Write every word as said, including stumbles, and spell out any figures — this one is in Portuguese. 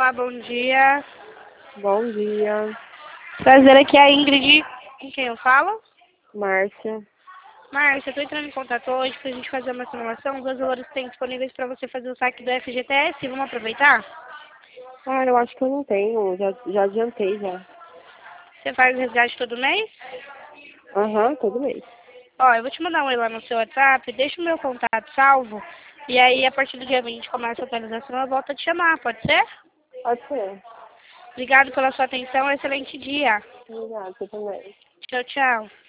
Olá, bom dia. Bom dia, Prazer, aqui é a Ingrid. Com quem eu falo? Márcia. Márcia, eu tô entrando em contato hoje pra gente fazer uma simulação dos valores que tem disponíveis para você fazer o saque do F G T S. Vamos aproveitar? Ah, eu acho que eu não tenho, já, já adiantei já. Você faz o resgate todo mês? Aham, todo mês. Ó, eu vou te mandar um e-mail lá no seu WhatsApp, deixa o meu contato salvo, e aí a partir do dia vinte começa a atualização, eu volto a te chamar, pode ser? Pode ser. Obrigado pela sua atenção, excelente dia. Obrigada, você também. Tchau, tchau.